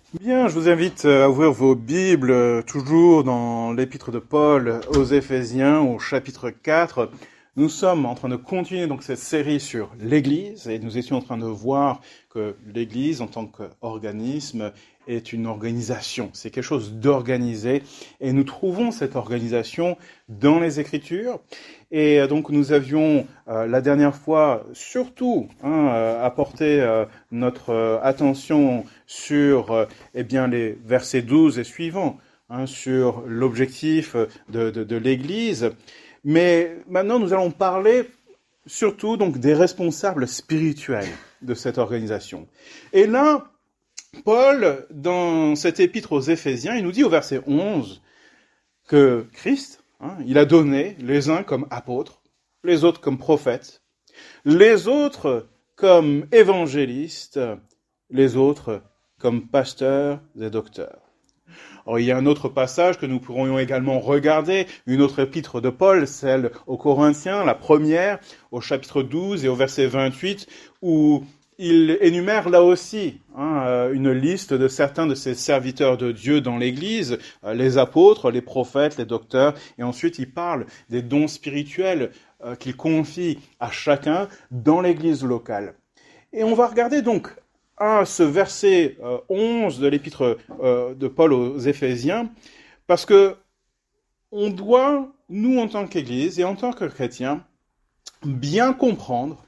Bien, je vous invite à ouvrir vos Bibles, toujours dans l'épître de Paul aux Éphésiens, au chapitre 4. Nous sommes en train de continuer donc cette série sur l'Église, et nous étions en train de voir que l'Église, en tant qu'organisme, est une organisation. C'est quelque chose d'organisé, et nous trouvons cette organisation dans les Écritures. Et donc nous avions la dernière fois surtout apporté notre attention sur les versets 12 et suivants, sur l'objectif de l'Église. Mais maintenant nous allons parler surtout donc des responsables spirituels de cette organisation. Et là, Paul, dans cette épître aux Éphésiens, il nous dit au verset 11 que Christ, il a donné les uns comme apôtres, les autres comme prophètes, les autres comme évangélistes, les autres comme pasteurs et docteurs. Alors, il y a un autre passage que nous pourrions également regarder, une autre épître de Paul, celle aux Corinthiens, la première, au chapitre 12 et au verset 28, où il énumère là aussi une liste de certains de ces serviteurs de Dieu dans l'Église, les apôtres, les prophètes, les docteurs, et ensuite il parle des dons spirituels qu'il confie à chacun dans l'Église locale. Et on va regarder donc ce verset 11 de l'épître de Paul aux Éphésiens, parce que on doit, nous en tant qu'Église et en tant que chrétiens, bien comprendre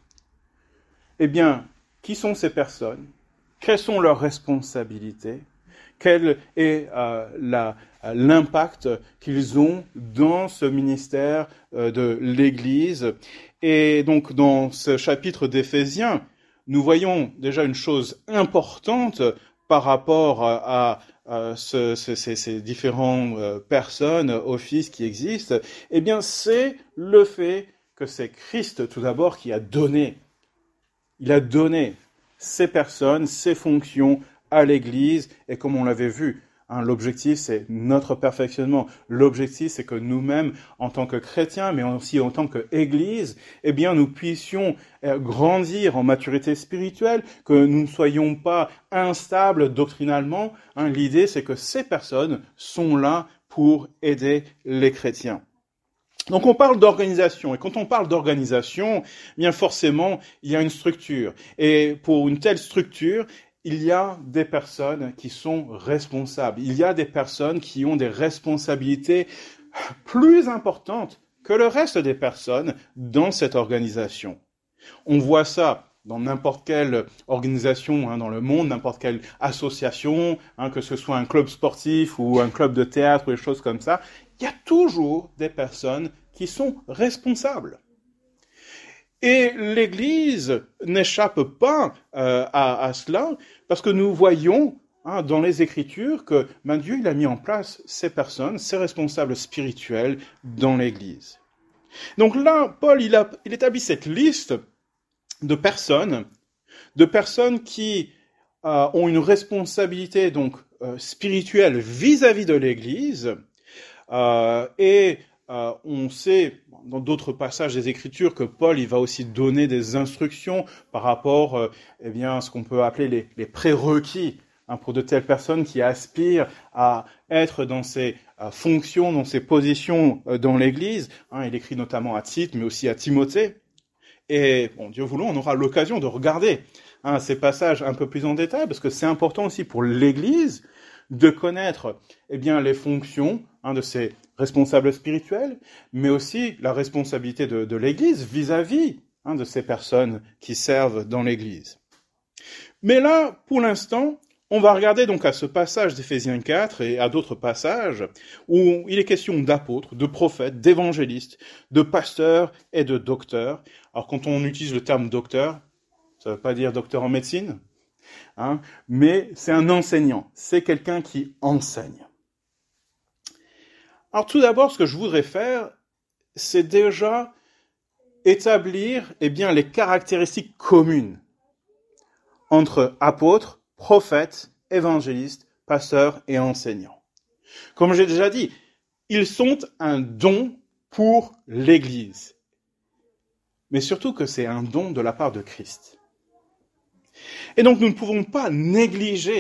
qui sont ces personnes, quelles sont leurs responsabilités, quel est l'impact qu'ils ont dans ce ministère de l'Église. Et donc dans ce chapitre d'Éphésiens, nous voyons déjà une chose importante par rapport à ces différentes personnes, offices qui existent, c'est le fait que c'est Christ tout d'abord qui a donné. Il a donné ces personnes, ces fonctions à l'Église, et comme on l'avait vu, l'objectif c'est notre perfectionnement. L'objectif c'est que nous-mêmes, en tant que chrétiens, mais aussi en tant qu'Église, nous puissions grandir en maturité spirituelle, que nous ne soyons pas instables doctrinalement. L'idée c'est que ces personnes sont là pour aider les chrétiens. Donc on parle d'organisation, et quand on parle d'organisation, forcément, il y a une structure. Et pour une telle structure, il y a des personnes qui sont responsables. Il y a des personnes qui ont des responsabilités plus importantes que le reste des personnes dans cette organisation. On voit ça dans n'importe quelle organisation dans le monde, n'importe quelle association, que ce soit un club sportif ou un club de théâtre ou des choses comme ça, il y a toujours des personnes qui sont responsables. Et l'Église n'échappe pas à cela, parce que nous voyons dans les Écritures que Dieu il a mis en place ces personnes, ces responsables spirituels dans l'Église. Donc là, Paul il établit cette liste de personnes qui ont une responsabilité donc spirituelle vis-à-vis de l'Église, on sait dans d'autres passages des Écritures que Paul il va aussi donner des instructions par rapport à ce qu'on peut appeler les prérequis pour de telles personnes qui aspirent à être dans ces fonctions, dans ces positions dans l'Église. Il écrit notamment à Tite, mais aussi à Timothée. Et Dieu voulant, on aura l'occasion de regarder ces passages un peu plus en détail, parce que c'est important aussi pour l'Église de connaître les fonctions de ces responsables spirituels, mais aussi la responsabilité de l'Église vis-à-vis de ces personnes qui servent dans l'Église. Mais là, pour l'instant, on va regarder donc à ce passage d'Éphésiens 4 et à d'autres passages où il est question d'apôtres, de prophètes, d'évangélistes, de pasteurs et de docteurs. Alors quand on utilise le terme docteur, ça ne veut pas dire docteur en médecine, mais c'est un enseignant, c'est quelqu'un qui enseigne. Alors tout d'abord, ce que je voudrais faire, c'est déjà établir les caractéristiques communes entre apôtres, prophètes, évangélistes, pasteurs et enseignants. Comme j'ai déjà dit, ils sont un don pour l'Église, mais surtout que c'est un don de la part de Christ. Et donc nous ne pouvons pas négliger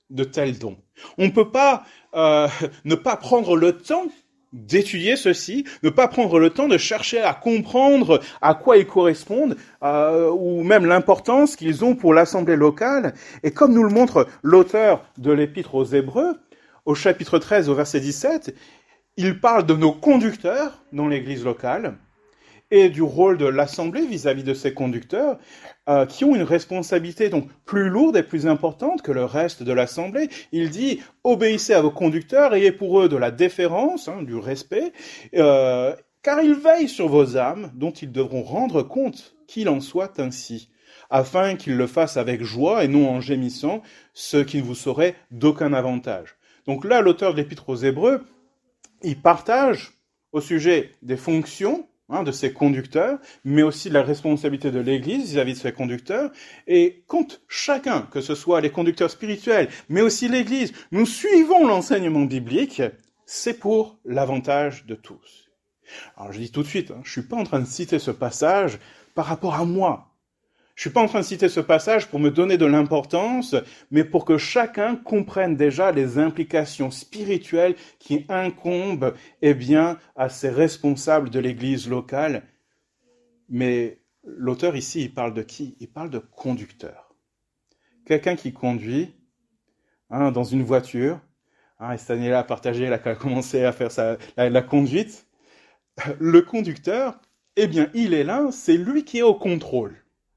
de tels dons. On ne peut pas ne pas prendre le temps d'étudier ceci, ne pas prendre le temps de chercher à comprendre à quoi ils correspondent, ou même l'importance qu'ils ont pour l'assemblée locale. Et comme nous le montre l'auteur de l'Épître aux Hébreux, au chapitre 13, au verset 17, il parle de nos conducteurs dans l'Église locale et du rôle de l'Assemblée vis-à-vis de ces conducteurs qui ont une responsabilité donc plus lourde et plus importante que le reste de l'Assemblée. Il dit « Obéissez à vos conducteurs, ayez pour eux de la déférence, du respect, car ils veillent sur vos âmes, dont ils devront rendre compte qu'il en soit ainsi, afin qu'ils le fassent avec joie et non en gémissant, ce qui ne vous serait d'aucun avantage. » Donc là, l'auteur de l'Épître aux Hébreux, il partage au sujet des fonctions de ses conducteurs, mais aussi de la responsabilité de l'Église vis-à-vis de ses conducteurs. Et quand chacun, que ce soit les conducteurs spirituels, mais aussi l'Église, nous suivons l'enseignement biblique, c'est pour l'avantage de tous. Alors je dis tout de suite, je suis pas en train de citer ce passage par rapport à moi. Je suis pas en train de citer ce passage pour me donner de l'importance, mais pour que chacun comprenne déjà les implications spirituelles qui incombent, à ces responsables de l'Église locale. Mais l'auteur ici, il parle de qui? Il parle de conducteur. Quelqu'un qui conduit, dans une voiture, et cette année-là, qui a commencé à faire la conduite. Le conducteur, il est là, c'est lui qui est au contrôle.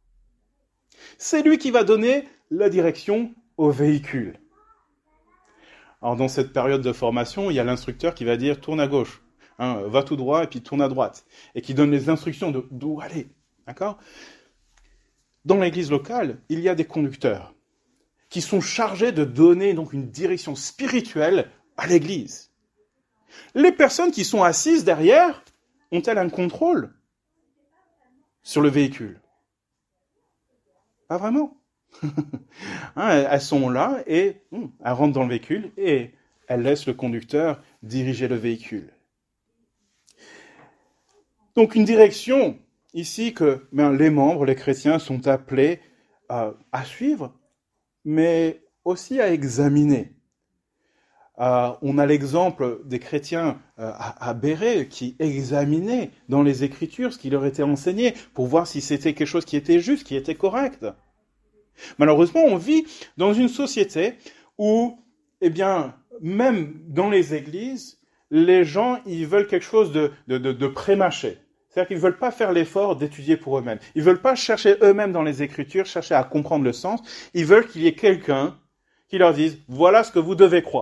C'est lui qui va donner la direction au véhicule. Alors dans cette période de formation, il y a l'instructeur qui va dire « tourne à gauche », va tout droit et puis tourne à droite, et qui donne les instructions d'où aller. D'accord ? Dans l'église locale, il y a des conducteurs qui sont chargés de donner donc une direction spirituelle à l'église. Les personnes qui sont assises derrière ont-elles un contrôle sur le véhicule ? Pas vraiment. Elles sont là et elles rentrent dans le véhicule et elles laissent le conducteur diriger le véhicule. Donc une direction ici que les membres, les chrétiens sont appelés à suivre, mais aussi à examiner. On a l'exemple des chrétiens à Béret qui examinaient dans les Écritures ce qui leur était enseigné pour voir si c'était quelque chose qui était juste, qui était correct. Malheureusement, on vit dans une société où, même dans les églises, les gens ils veulent quelque chose de pré-mâché. C'est-à-dire qu'ils ne veulent pas faire l'effort d'étudier pour eux-mêmes. Ils ne veulent pas chercher eux-mêmes dans les Écritures, chercher à comprendre le sens. Ils veulent qu'il y ait quelqu'un qui leur dise « voilà ce que vous devez croire ».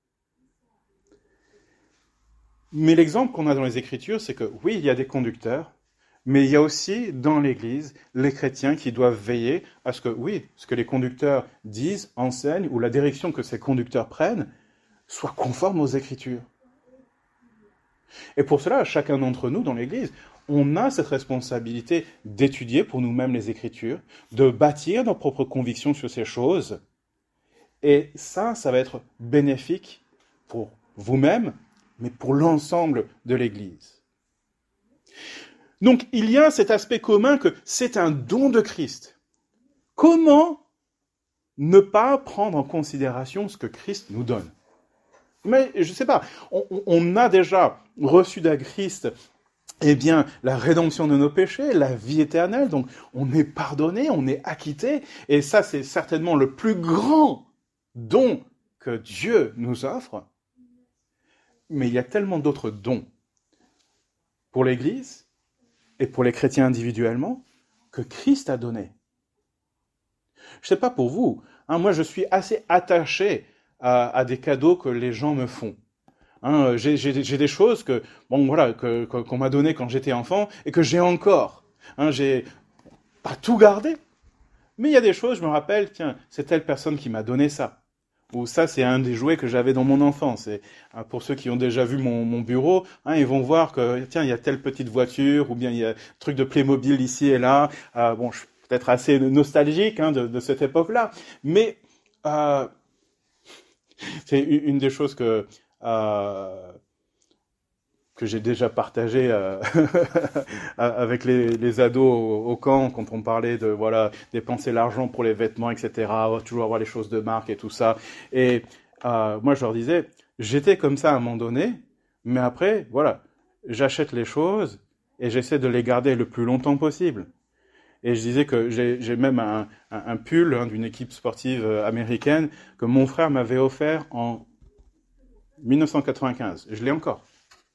Mais l'exemple qu'on a dans les Écritures, c'est que oui, il y a des conducteurs, mais il y a aussi dans l'Église les chrétiens qui doivent veiller à ce que les conducteurs disent, enseignent, ou la direction que ces conducteurs prennent, soit conforme aux Écritures. Et pour cela, chacun d'entre nous dans l'Église, on a cette responsabilité d'étudier pour nous-mêmes les Écritures, de bâtir nos propres convictions sur ces choses, et ça va être bénéfique pour vous-même, mais pour l'ensemble de l'Église. Donc, il y a cet aspect commun que c'est un don de Christ. Comment ne pas prendre en considération ce que Christ nous donne ? Mais, je ne sais pas, on a déjà reçu de Christ, la rédemption de nos péchés, la vie éternelle, donc on est pardonné, on est acquitté, et ça, c'est certainement le plus grand don que Dieu nous offre. Mais il y a tellement d'autres dons pour l'Église et pour les chrétiens individuellement que Christ a donné. Je ne sais pas pour vous, moi je suis assez attaché à des cadeaux que les gens me font. J'ai des choses qu'on m'a données quand j'étais enfant et que j'ai encore. J'ai pas tout gardé, mais il y a des choses, je me rappelle, tiens, c'est telle personne qui m'a donné ça. Ou ça, c'est un des jouets que j'avais dans mon enfance. Et pour ceux qui ont déjà vu mon bureau, ils vont voir que, tiens, il y a telle petite voiture, ou bien il y a un truc de Playmobil ici et là. Je suis peut-être assez nostalgique de cette époque-là. Mais c'est une des choses que que j'ai déjà partagé avec les ados au camp, quand on parlait de dépenser l'argent pour les vêtements, etc., toujours avoir les choses de marque et tout ça. Et moi, je leur disais, j'étais comme ça à un moment donné, mais après, j'achète les choses et j'essaie de les garder le plus longtemps possible. Et je disais que j'ai même un pull d'une équipe sportive américaine que mon frère m'avait offert en 1995. Je l'ai encore.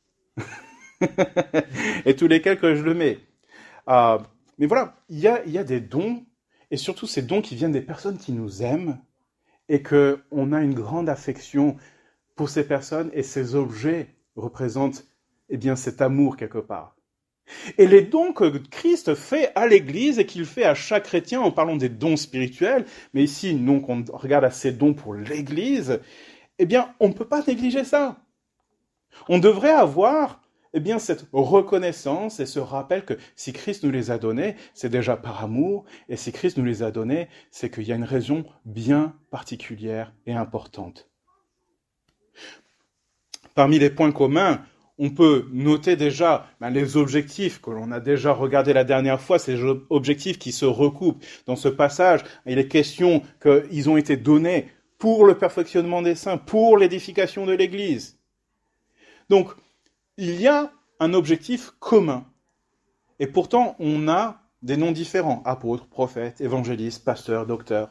Et tous les quelques, je le mets. Mais voilà, il y a des dons, et surtout ces dons qui viennent des personnes qui nous aiment, et qu'on a une grande affection pour ces personnes, et ces objets représentent cet amour quelque part. Et les dons que Christ fait à l'Église et qu'il fait à chaque chrétien, en parlant des dons spirituels, mais ici, nous, on regarde à ces dons pour l'Église, on ne peut pas négliger ça. On devrait avoir cette reconnaissance et ce rappel que si Christ nous les a donnés, c'est déjà par amour, et si Christ nous les a donnés, c'est qu'il y a une raison bien particulière et importante. Parmi les points communs, on peut noter déjà les objectifs que l'on a déjà regardés la dernière fois, ces objectifs qui se recoupent. Dans ce passage, il est question qu'ils ont été donnés pour le perfectionnement des saints, pour l'édification de l'Église. Donc, il y a un objectif commun. Et pourtant, on a des noms différents. Apôtres, prophètes, évangélistes, pasteurs, docteurs.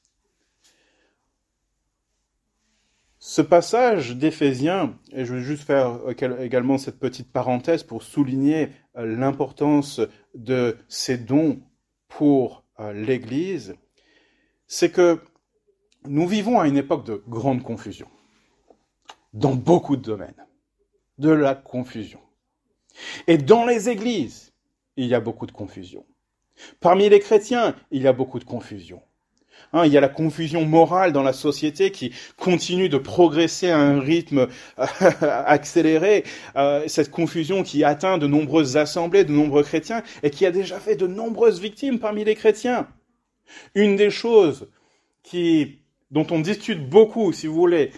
Ce passage d'Éphésiens, et je vais juste faire également cette petite parenthèse pour souligner l'importance de ces dons pour l'Église, c'est que nous vivons à une époque de grande confusion, dans beaucoup de domaines, de la confusion. Et dans les églises, il y a beaucoup de confusion. Parmi les chrétiens, il y a beaucoup de confusion. Il y a la confusion morale dans la société qui continue de progresser à un rythme accéléré. Cette confusion qui atteint de nombreuses assemblées, de nombreux chrétiens, et qui a déjà fait de nombreuses victimes parmi les chrétiens. Une des choses dont on discute beaucoup, si vous voulez,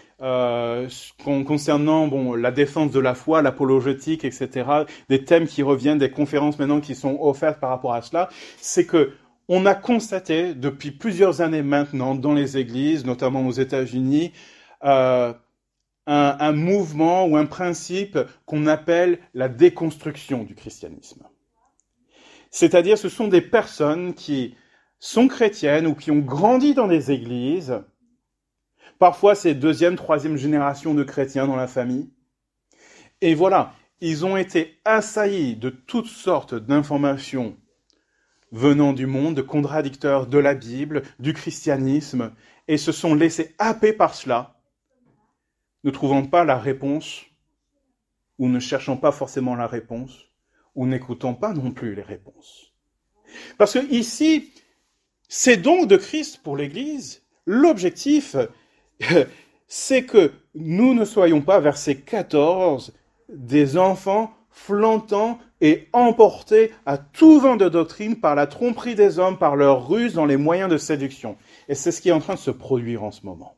concernant la défense de la foi, l'apologétique, etc., des thèmes qui reviennent, des conférences maintenant qui sont offertes par rapport à cela, c'est que on a constaté depuis plusieurs années maintenant dans les églises, notamment aux États-Unis, un mouvement ou un principe qu'on appelle la déconstruction du christianisme. C'est-à-dire, ce sont des personnes qui sont chrétiennes ou qui ont grandi dans les églises. Parfois, c'est deuxième, troisième génération de chrétiens dans la famille. Et voilà, ils ont été assaillis de toutes sortes d'informations venant du monde, contradicteurs de la Bible, du christianisme, et se sont laissés happer par cela, ne trouvant pas la réponse, ou ne cherchant pas forcément la réponse, ou n'écoutant pas non plus les réponses. Parce que ici, c'est donc de Christ pour l'Église, l'objectif, c'est que nous ne soyons pas, verset 14, des enfants flottant et emportés à tout vent de doctrine par la tromperie des hommes, par leur ruse dans les moyens de séduction. Et c'est ce qui est en train de se produire en ce moment.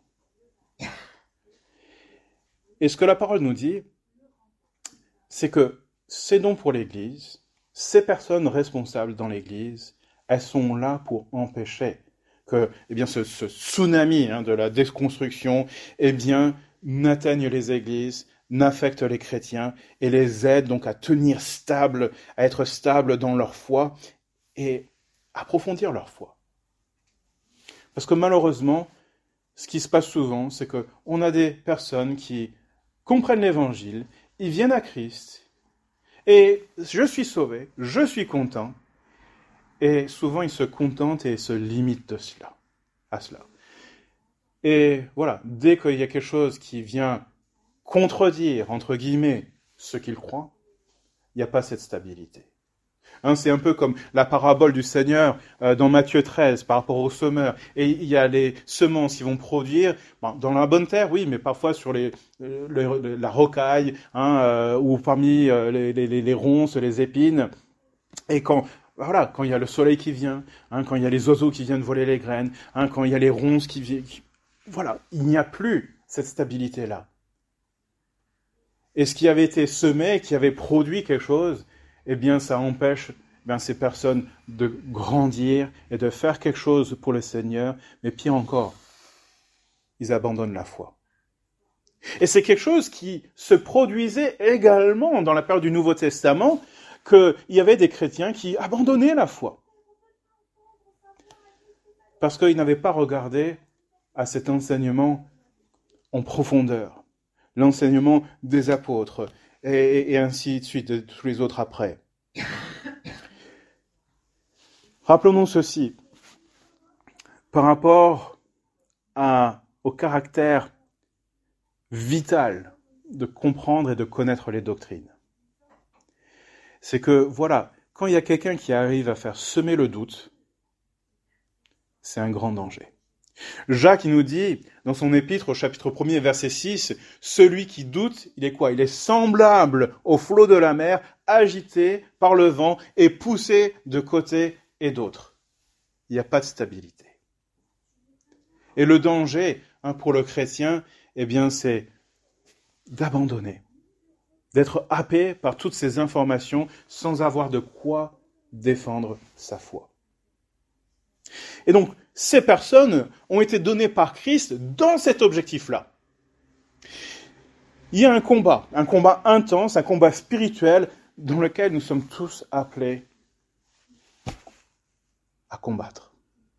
Et ce que la parole nous dit, c'est que c'est donc pour l'Église, ces personnes responsables dans l'Église, elles sont là pour empêcher que ce tsunami de la déconstruction n'atteigne les églises, n'affecte les chrétiens et les aide donc à tenir stable, à être stables dans leur foi et approfondir leur foi. Parce que malheureusement, ce qui se passe souvent, c'est qu'on a des personnes qui comprennent l'évangile, ils viennent à Christ et je suis sauvé, je suis content. Et souvent, ils se contentent et se limitent à cela. Et voilà, dès qu'il y a quelque chose qui vient contredire, entre guillemets, ce qu'ils croient, il n'y a pas cette stabilité. C'est un peu comme la parabole du Seigneur dans Matthieu 13 par rapport aux semeurs. Et il y a les semences qui vont produire dans la bonne terre, oui, mais parfois sur la rocaille, ou parmi les ronces, les épines. Et quand il y a le soleil qui vient, quand il y a les oiseaux qui viennent voler les graines, quand il y a les ronces qui viennent, il n'y a plus cette stabilité-là. Et ce qui avait été semé, qui avait produit quelque chose, eh bien, ça empêche ces personnes de grandir et de faire quelque chose pour le Seigneur. Mais pire encore, ils abandonnent la foi. Et c'est quelque chose qui se produisait également dans la période du Nouveau Testament, qu'il y avait des chrétiens qui abandonnaient la foi. Parce qu'ils n'avaient pas regardé à cet enseignement en profondeur, l'enseignement des apôtres, et ainsi de suite, de tous les autres après. Rappelons-nous ceci, par rapport au caractère vital de comprendre et de connaître les doctrines. C'est que, voilà, quand il y a quelqu'un qui arrive à faire semer le doute, c'est un grand danger. Jacques, il nous dit, dans son épître au chapitre 1er, verset 6, « Celui qui doute, il est quoi ? Il est semblable au flot de la mer, agité par le vent et poussé de côté et d'autre. » Il n'y a pas de stabilité. Et le danger pour le chrétien, eh bien, c'est d'abandonner, d'être happé par toutes ces informations sans avoir de quoi défendre sa foi. Et donc, ces personnes ont été données par Christ dans cet objectif-là. Il y a un combat intense, un combat spirituel dans lequel nous sommes tous appelés à combattre.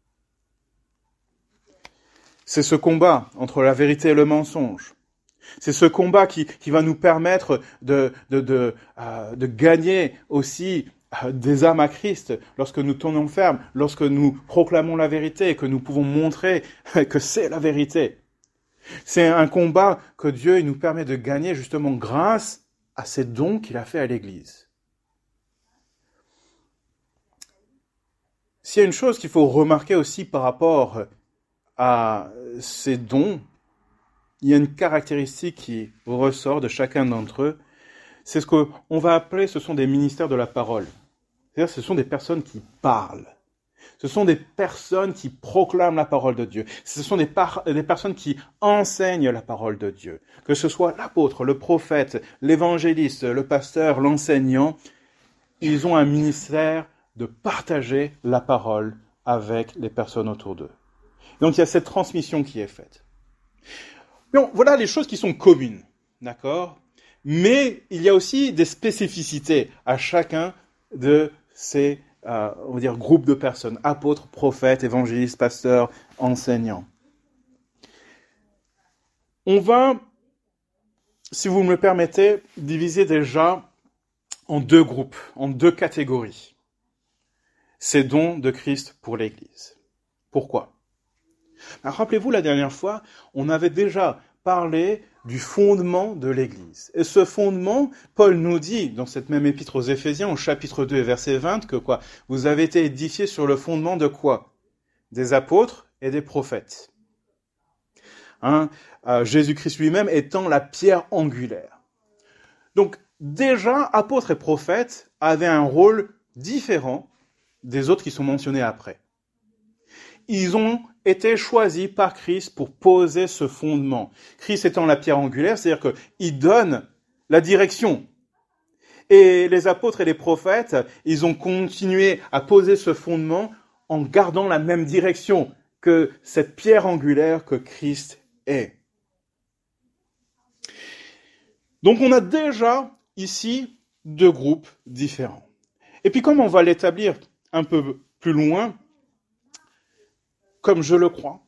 C'est ce combat entre la vérité et le mensonge. C'est ce combat qui va nous permettre de gagner aussi des âmes à Christ lorsque nous tournons ferme, lorsque nous proclamons la vérité et que nous pouvons montrer que c'est la vérité. C'est un combat que Dieu nous permet de gagner justement grâce à ces dons qu'il a fait à l'Église. S'il y a une chose qu'il faut remarquer aussi par rapport à ces dons, il y a une caractéristique qui ressort de chacun d'entre eux, c'est ce qu'on va appeler, ce sont des ministères de la parole. C'est-à-dire, ce sont des personnes qui parlent. Ce sont des personnes qui proclament la parole de Dieu. Ce sont des personnes qui enseignent la parole de Dieu. Que ce soit l'apôtre, le prophète, l'évangéliste, le pasteur, l'enseignant, ils ont un ministère de partager la parole avec les personnes autour d'eux. Donc il y a cette transmission qui est faite. Donc, voilà les choses qui sont communes, d'accord ? Mais il y a aussi des spécificités à chacun de ces on va dire, groupes de personnes, apôtres, prophètes, évangélistes, pasteurs, enseignants. On va, si vous me le permettez, diviser déjà en deux groupes, en deux catégories. Ces dons de Christ pour l'Église. Pourquoi ? Alors, rappelez-vous, la dernière fois, on avait déjà parlé du fondement de l'Église. Et ce fondement, Paul nous dit, dans cette même épître aux Éphésiens, au chapitre 2, verset 20, que quoi ? Vous avez été édifiés sur le fondement de quoi ? Des apôtres et des prophètes. Jésus-Christ lui-même étant la pierre angulaire. Donc, déjà, apôtres et prophètes avaient un rôle différent des autres qui sont mentionnés après. Ils ont été choisis par Christ pour poser ce fondement. Christ étant la pierre angulaire, c'est-à-dire qu'il donne la direction. Et les apôtres et les prophètes, ils ont continué à poser ce fondement en gardant la même direction que cette pierre angulaire que Christ est. Donc on a déjà ici deux groupes différents. Et puis comme on va l'établir un peu plus loin, comme je le crois,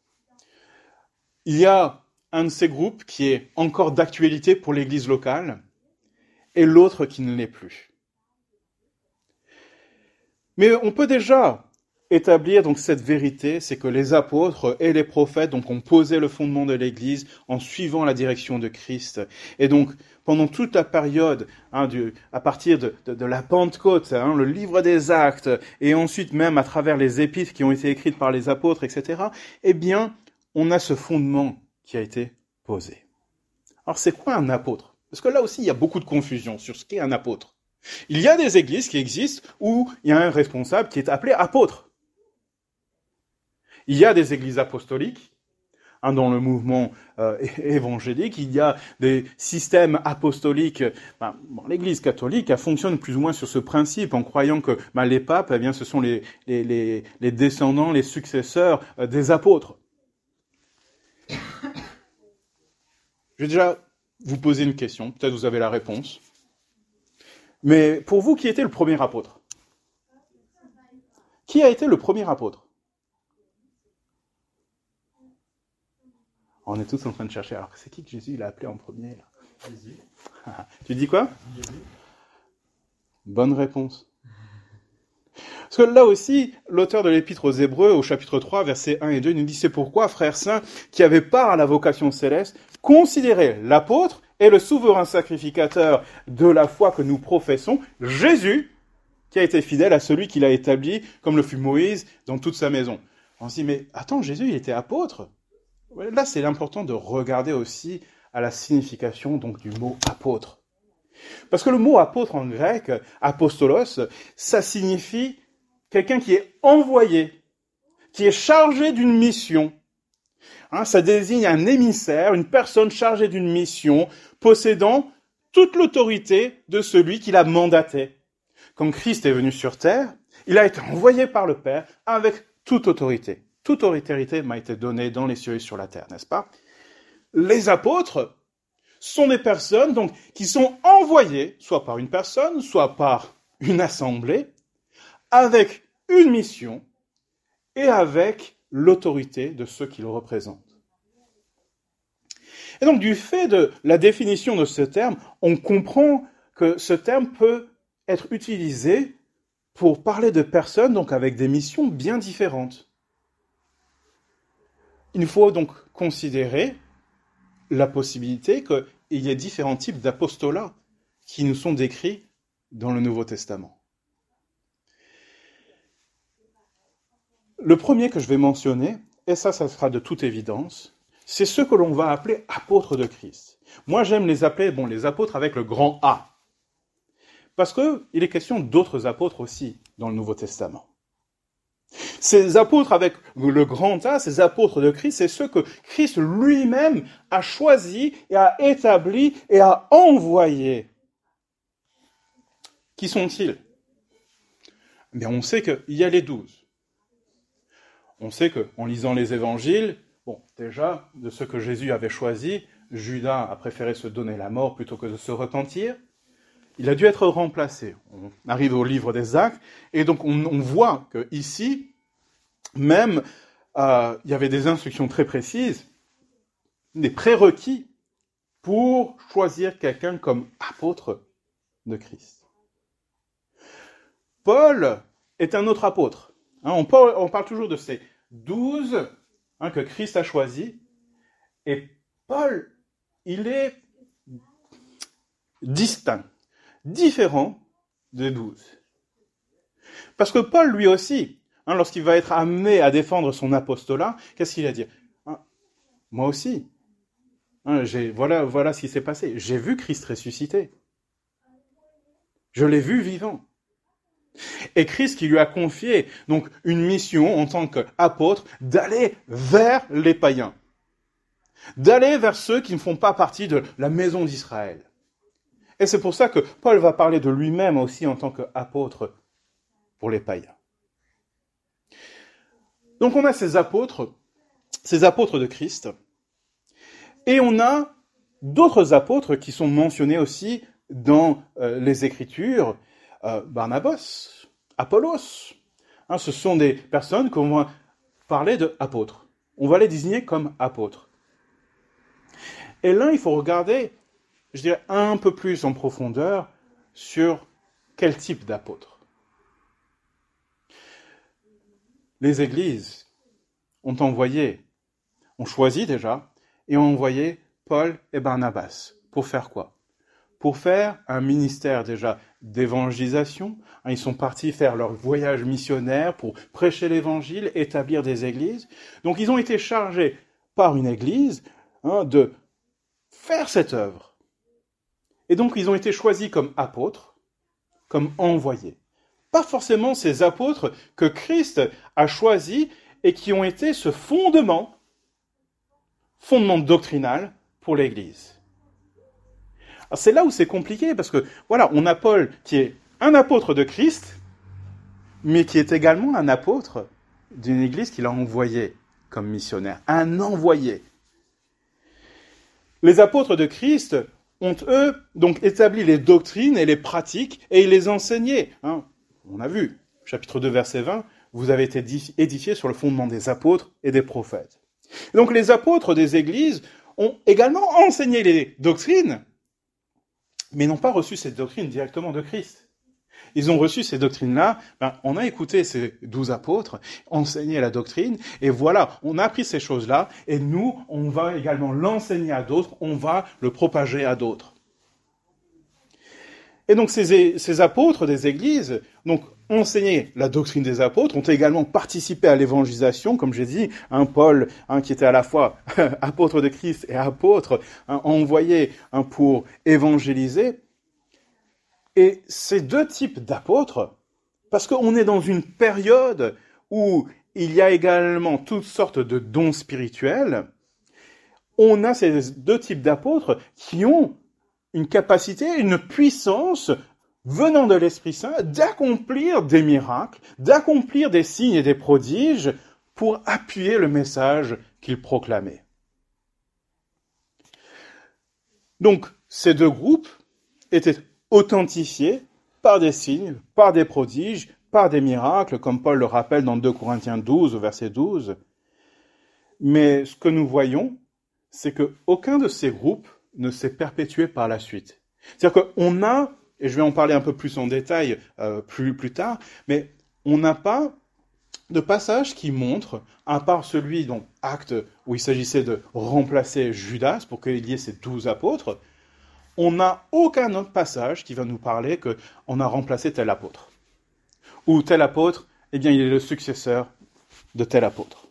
il y a un de ces groupes qui est encore d'actualité pour l'Église locale et l'autre qui ne l'est plus. Mais on peut déjà établir donc cette vérité, c'est que les apôtres et les prophètes donc ont posé le fondement de l'Église en suivant la direction de Christ. Et donc pendant toute la période, à partir de la Pentecôte, le livre des Actes, et ensuite même à travers les épîtres qui ont été écrites par les apôtres, etc., eh bien, on a ce fondement qui a été posé. Alors, c'est quoi un apôtre ? Parce que là aussi, il y a beaucoup de confusion sur ce qu'est un apôtre. Il y a des églises qui existent où il y a un responsable qui est appelé apôtre. Il y a des églises apostoliques, Dans le mouvement évangélique, il y a des systèmes apostoliques. L'Église catholique, elle fonctionne plus ou moins sur ce principe, en croyant que les papes, ce sont les descendants, les successeurs des apôtres. Je vais déjà vous poser une question, peut-être vous avez la réponse. Mais pour vous, qui était le premier apôtre ? Qui a été le premier apôtre ? On est tous en train de chercher. Alors, c'est qui que Jésus il a appelé en premier là ? Jésus. Tu dis quoi ? Jésus. Bonne réponse. Parce que là aussi, l'auteur de l'Épître aux Hébreux, au chapitre 3, versets 1 et 2, nous dit « C'est pourquoi, frères saints, qui avaient part à la vocation céleste, considérez l'apôtre et le souverain sacrificateur de la foi que nous professons, Jésus, qui a été fidèle à celui qui l'a établi, comme le fut Moïse, dans toute sa maison. » On se dit « Mais attends, Jésus, il était apôtre ?» Là, c'est important de regarder aussi à la signification donc du mot apôtre. Parce que le mot apôtre en grec, apostolos, ça signifie quelqu'un qui est envoyé, qui est chargé d'une mission. Ça désigne un émissaire, une personne chargée d'une mission, possédant toute l'autorité de celui qui l'a mandaté. Quand Christ est venu sur terre, il a été envoyé par le Père avec toute autorité. Toute autorité m'a été donnée dans les cieux et sur la terre, n'est-ce pas ? Les apôtres sont des personnes donc, qui sont envoyées, soit par une personne, soit par une assemblée, avec une mission et avec l'autorité de ceux qui le représentent. Et donc, du fait de la définition de ce terme, on comprend que ce terme peut être utilisé pour parler de personnes donc, avec des missions bien différentes. Il faut donc considérer la possibilité qu'il y ait différents types d'apostolats qui nous sont décrits dans le Nouveau Testament. Le premier que je vais mentionner, et ça sera de toute évidence, c'est ceux que l'on va appeler apôtres de Christ. Moi, j'aime les appeler, les apôtres avec le grand A. Parce qu'il est question d'autres apôtres aussi dans le Nouveau Testament. Ces apôtres avec le grand A, ces apôtres de Christ, c'est ceux que Christ lui-même a choisis et a établis et a envoyés. Qui sont-ils ? On sait qu'il y a les 12. On sait qu'en lisant les évangiles, déjà, de ceux que Jésus avait choisis, Judas a préféré se donner la mort plutôt que de se repentir. Il a dû être remplacé. On arrive au livre des Actes, et donc on voit qu'ici, même, il y avait des instructions très précises, des prérequis pour choisir quelqu'un comme apôtre de Christ. Paul est un autre apôtre. On parle toujours de ces 12 que Christ a choisis, et Paul, il est distinct, différent des 12. Parce que Paul, lui aussi, lorsqu'il va être amené à défendre son apostolat, qu'est-ce qu'il va dire ? Moi aussi. Voilà ce qui s'est passé. J'ai vu Christ ressuscité. Je l'ai vu vivant. Et Christ qui lui a confié donc une mission en tant qu'apôtre d'aller vers les païens. D'aller vers ceux qui ne font pas partie de la maison d'Israël. Et c'est pour ça que Paul va parler de lui-même aussi en tant qu'apôtre pour les païens. Donc on a ces apôtres de Christ, et on a d'autres apôtres qui sont mentionnés aussi dans les Écritures, Barnabas, Apollos. Ce sont des personnes qu'on va parler d'apôtres. On va les désigner comme apôtres. Et là, il faut regarder, je dirais, un peu plus en profondeur sur quel type d'apôtre. Les églises ont choisi déjà, et ont envoyé Paul et Barnabas. Pour faire quoi ? Pour faire un ministère déjà d'évangélisation. Ils sont partis faire leur voyage missionnaire pour prêcher l'évangile, établir des églises. Donc ils ont été chargés par une église de faire cette œuvre. Et donc ils ont été choisis comme apôtres, comme envoyés. Pas forcément ces apôtres que Christ a choisis et qui ont été ce fondement fondement doctrinal pour l'Église. Alors c'est là où c'est compliqué, parce que voilà, on a Paul qui est un apôtre de Christ, mais qui est également un apôtre d'une Église qu'il a envoyée comme missionnaire, un envoyé. Les apôtres de Christ ont, eux, donc établi les doctrines et les pratiques, et ils les enseignaient. On a vu, chapitre 2, verset 20, vous avez été édifiés sur le fondement des apôtres et des prophètes. Et donc les apôtres des églises ont également enseigné les doctrines, mais n'ont pas reçu cette doctrine directement de Christ. Ils ont reçu ces doctrines-là, on a écouté ces 12 apôtres, enseigné la doctrine, et voilà, on a appris ces choses-là, et nous, on va également l'enseigner à d'autres, on va le propager à d'autres. Et donc ces apôtres des églises, donc enseigné la doctrine des apôtres, ont également participé à l'évangélisation, comme j'ai dit, Paul, qui était à la fois apôtre de Christ et apôtre, envoyé pour évangéliser. Et ces deux types d'apôtres, parce qu'on est dans une période où il y a également toutes sortes de dons spirituels, on a ces deux types d'apôtres qui ont une capacité, une puissance venant de l'Esprit Saint d'accomplir des miracles, d'accomplir des signes et des prodiges pour appuyer le message qu'ils proclamaient. Donc, ces deux groupes étaient authentifiés par des signes, par des prodiges, par des miracles, comme Paul le rappelle dans 2 Corinthiens 12, verset 12. Mais ce que nous voyons, c'est qu'aucun de ces groupes ne s'est perpétué par la suite. C'est-à-dire qu'on a, et je vais en parler un peu plus en détail plus tard, mais on n'a pas de passage qui montre, à part celui dont Actes, où il s'agissait de remplacer Judas pour qu'il y ait ces 12 apôtres, on n'a aucun autre passage qui va nous parler qu'on a remplacé tel apôtre. Ou tel apôtre, eh bien, il est le successeur de tel apôtre.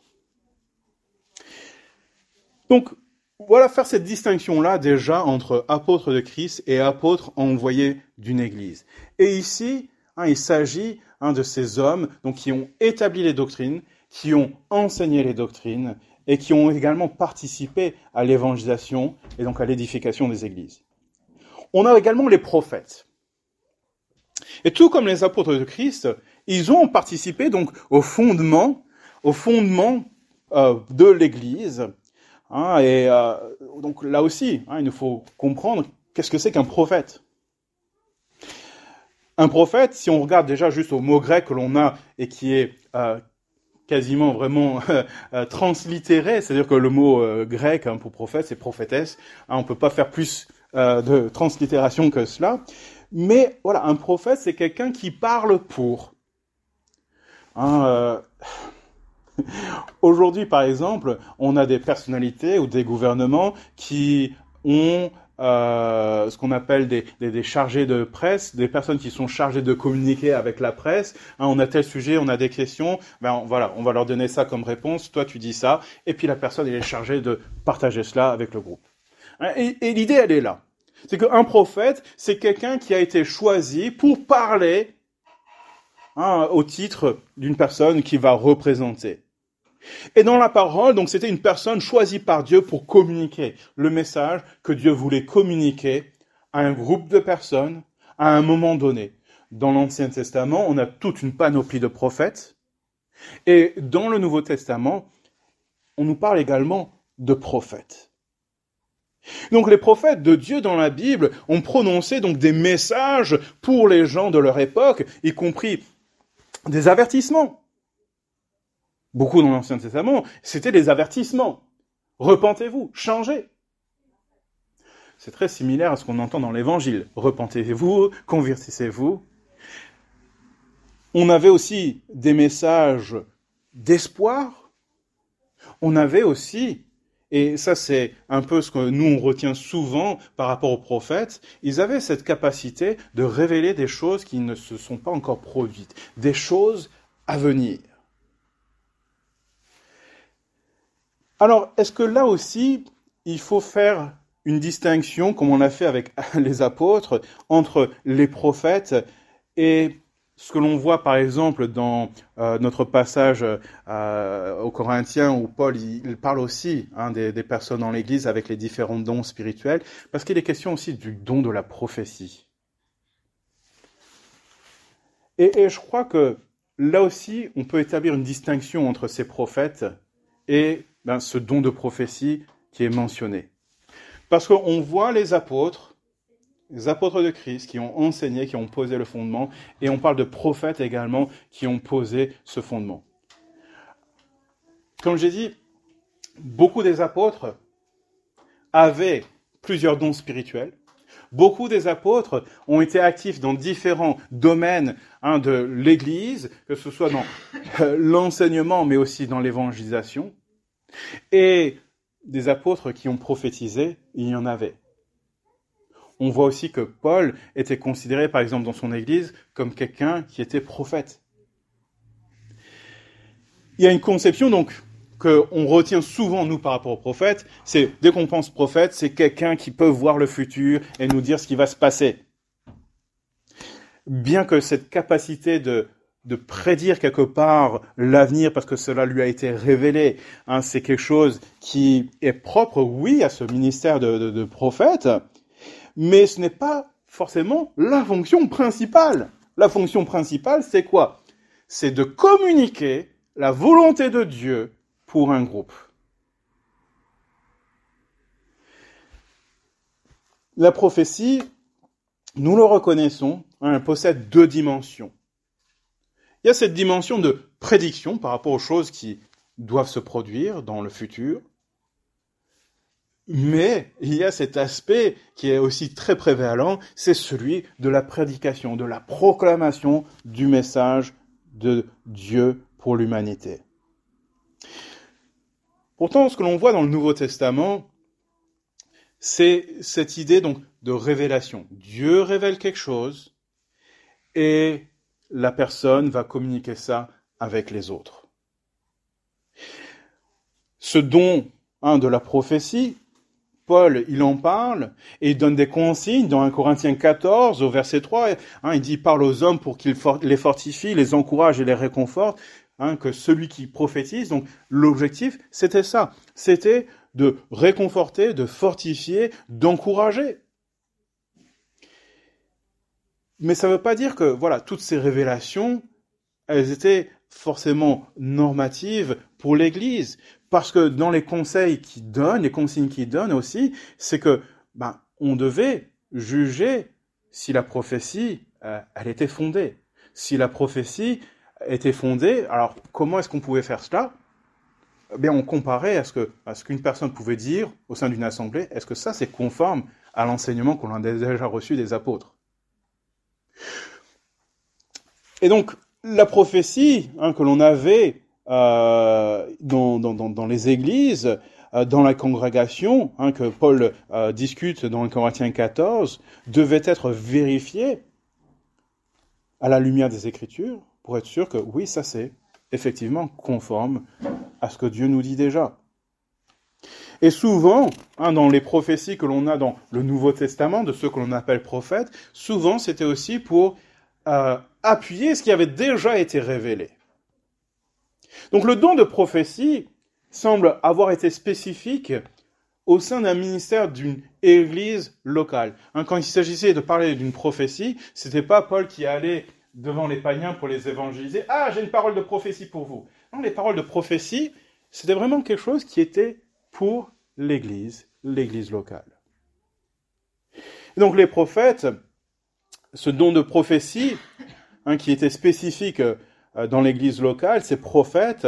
Donc, voilà, faire cette distinction-là déjà entre apôtre de Christ et apôtre envoyé d'une église. Et ici, il s'agit de ces hommes donc, qui ont établi les doctrines, qui ont enseigné les doctrines et qui ont également participé à l'évangélisation et donc à l'édification des églises. On a également les prophètes. Et tout comme les apôtres de Christ, ils ont participé donc au fondement de l'Église. Donc là aussi, il nous faut comprendre qu'est-ce que c'est qu'un prophète. Un prophète, si on regarde déjà juste au mot grec que l'on a et qui est quasiment vraiment translittéré, c'est-à-dire que le mot grec pour prophète, c'est prophétesse. On ne peut pas faire plus de translittération que cela. Mais voilà, un prophète, c'est quelqu'un qui parle pour. Aujourd'hui, par exemple, on a des personnalités ou des gouvernements qui ont ce qu'on appelle des chargés de presse, des personnes qui sont chargées de communiquer avec la presse. On a tel sujet, on a des questions, voilà, on va leur donner ça comme réponse, toi tu dis ça, et puis la personne elle est chargée de partager cela avec le groupe. Et l'idée, elle est là. C'est qu'un prophète, c'est quelqu'un qui a été choisi pour parler au titre d'une personne qui va représenter. Et dans la parole, donc c'était une personne choisie par Dieu pour communiquer le message que Dieu voulait communiquer à un groupe de personnes à un moment donné. Dans l'Ancien Testament, on a toute une panoplie de prophètes. Et dans le Nouveau Testament, on nous parle également de prophètes. Donc les prophètes de Dieu dans la Bible ont prononcé donc des messages pour les gens de leur époque, y compris des avertissements. Beaucoup dans l'Ancien Testament, c'était des avertissements. Repentez-vous, changez. C'est très similaire à ce qu'on entend dans l'Évangile. Repentez-vous, convertissez-vous. On avait aussi des messages d'espoir. On avait aussi, et ça c'est un peu ce que nous on retient souvent par rapport aux prophètes, ils avaient cette capacité de révéler des choses qui ne se sont pas encore produites, des choses à venir. Alors, est-ce que là aussi, il faut faire une distinction, comme on l'a fait avec les apôtres, entre les prophètes et ce que l'on voit par exemple dans notre passage aux Corinthiens où Paul il parle aussi des personnes dans l'Église avec les différents dons spirituels, parce qu'il est question aussi du don de la prophétie. Et je crois que là aussi, on peut établir une distinction entre ces prophètes et ce don de prophétie qui est mentionné. Parce qu'on voit les apôtres de Christ qui ont enseigné, qui ont posé le fondement, et on parle de prophètes également qui ont posé ce fondement. Comme j'ai dit, beaucoup des apôtres avaient plusieurs dons spirituels. Beaucoup des apôtres ont été actifs dans différents domaines de l'Église, que ce soit dans l'enseignement, mais aussi dans l'évangélisation. Et des apôtres qui ont prophétisé, il y en avait. On voit aussi que Paul était considéré, par exemple, dans son Église, comme quelqu'un qui était prophète. Il y a une conception, donc, qu'on retient souvent, nous, par rapport aux prophètes, c'est, dès qu'on pense prophète, c'est quelqu'un qui peut voir le futur et nous dire ce qui va se passer. Bien que cette capacité de prédire quelque part l'avenir, parce que cela lui a été révélé, c'est quelque chose qui est propre, oui, à ce ministère de prophète, mais ce n'est pas forcément la fonction principale. La fonction principale, c'est quoi? C'est de communiquer la volonté de Dieu pour un groupe. La prophétie, nous le reconnaissons, elle possède deux dimensions. Il y a cette dimension de prédiction par rapport aux choses qui doivent se produire dans le futur, mais il y a cet aspect qui est aussi très prévalent, c'est celui de la prédication, de la proclamation du message de Dieu pour l'humanité. Pourtant, ce que l'on voit dans le Nouveau Testament, c'est cette idée donc de révélation. Dieu révèle quelque chose et la personne va communiquer ça avec les autres. Ce don de la prophétie, Paul, il en parle et il donne des consignes dans 1 Corinthiens 14 au verset 3. Il dit « Parle aux hommes pour qu'ils les fortifient, les encouragent et les réconfortent. » Que celui qui prophétise, donc l'objectif, c'était ça. C'était de réconforter, de fortifier, d'encourager. Mais ça ne veut pas dire que, voilà, toutes ces révélations, elles étaient forcément normatives pour l'Église. Parce que dans les conseils qu'il donne, les consignes qu'il donne aussi, c'est que, on devait juger si la prophétie, elle était fondée. Si la prophétie était fondée, alors comment est-ce qu'on pouvait faire cela? On comparait à ce qu'une personne pouvait dire au sein d'une assemblée. Est-ce que ça, c'est conforme à l'enseignement qu'on a déjà reçu des apôtres? Et donc, la prophétie que l'on avait dans les églises, dans la congrégation, que Paul discute dans 1 Corinthiens 14, devait être vérifiée à la lumière des Écritures, pour être sûr que oui, ça c'est effectivement conforme à ce que Dieu nous dit déjà. Et souvent, dans les prophéties que l'on a dans le Nouveau Testament, de ceux que l'on appelle prophètes, souvent c'était aussi pour appuyer ce qui avait déjà été révélé. Donc le don de prophétie semble avoir été spécifique au sein d'un ministère d'une église locale. Quand il s'agissait de parler d'une prophétie, c'était pas Paul qui allait devant les païens pour les évangéliser. « Ah, j'ai une parole de prophétie pour vous. » Non, les paroles de prophétie, c'était vraiment quelque chose qui était pour l'église locale. Et donc les prophètes, ce don de prophétie, qui était spécifique dans l'église locale, ces prophètes,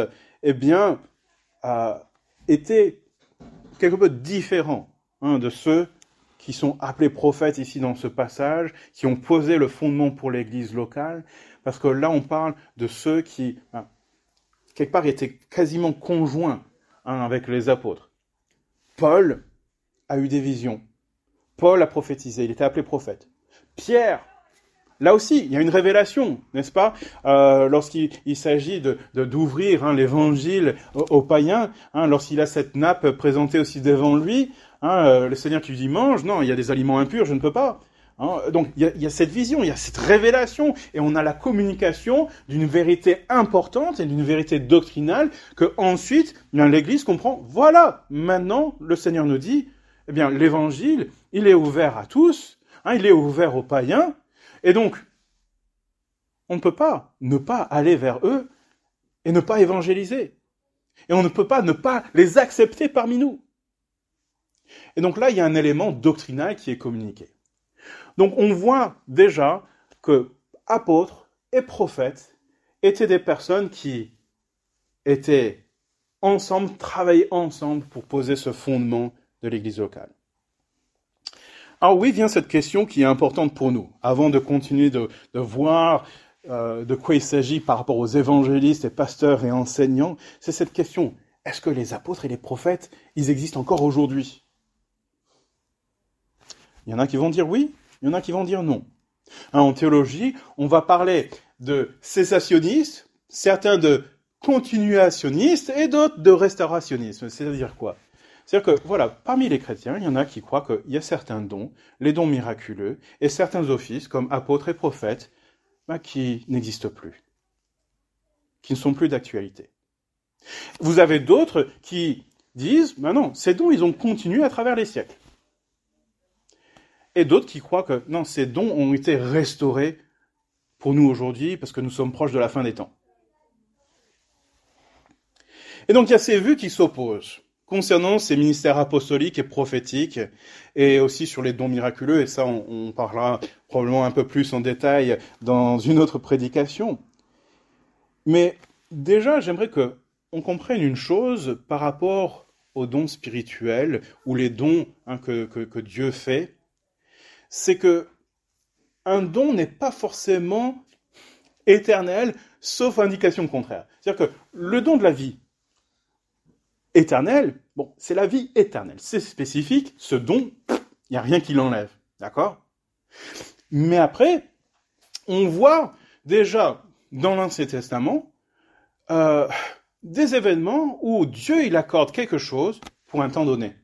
étaient quelque peu différents de ceux qui sont appelés prophètes ici dans ce passage, qui ont posé le fondement pour l'église locale, parce que là on parle de ceux qui, quelque part, étaient quasiment conjoints avec les apôtres. Paul a eu des visions. Paul a prophétisé, il était appelé prophète. Pierre, là aussi, il y a une révélation, n'est-ce pas? Lorsqu'il s'agit d'ouvrir l'évangile aux païens, lorsqu'il a cette nappe présentée aussi devant lui, le Seigneur tu dis mange, non, il y a des aliments impurs, je ne peux pas. Donc il y a cette vision, il y a cette révélation, et on a la communication d'une vérité importante et d'une vérité doctrinale que ensuite l'Église comprend. Voilà, maintenant le Seigneur nous dit, eh bien l'Évangile, il est ouvert à tous, il est ouvert aux païens, et donc on ne peut pas ne pas aller vers eux et ne pas évangéliser. Et on ne peut pas ne pas les accepter parmi nous. Et donc là, il y a un élément doctrinal qui est communiqué. Donc on voit déjà que apôtres et prophètes étaient des personnes qui étaient ensemble, travaillaient ensemble pour poser ce fondement de l'Église locale. Alors oui, vient cette question qui est importante pour nous, avant de continuer de voir de quoi il s'agit par rapport aux évangélistes et pasteurs et enseignants, c'est cette question, est-ce que les apôtres et les prophètes, ils existent encore aujourd'hui ? Il y en a qui vont dire oui, il y en a qui vont dire non. En théologie, on va parler de cessationnistes, certains de continuationnistes et d'autres de restaurationnistes. C'est-à-dire quoi ? C'est-à-dire que, voilà, parmi les chrétiens, il y en a qui croient qu'il y a certains dons, les dons miraculeux, et certains offices, comme apôtres et prophètes, qui n'existent plus, qui ne sont plus d'actualité. Vous avez d'autres qui disent, non, ces dons, ils ont continué à travers les siècles. Et d'autres qui croient que, non, ces dons ont été restaurés pour nous aujourd'hui, parce que nous sommes proches de la fin des temps. Et donc, il y a ces vues qui s'opposent concernant ces ministères apostoliques et prophétiques, et aussi sur les dons miraculeux, et ça, on parlera probablement un peu plus en détail dans une autre prédication. Mais déjà, j'aimerais qu'on comprenne une chose par rapport aux dons spirituels, ou les dons que Dieu fait, c'est que un don n'est pas forcément éternel, sauf indication contraire. C'est-à-dire que le don de la vie éternelle, c'est la vie éternelle. C'est spécifique, ce don, il n'y a rien qui l'enlève. D'accord ? Mais après, on voit déjà dans l'Ancien Testament des événements où Dieu il accorde quelque chose pour un temps donné.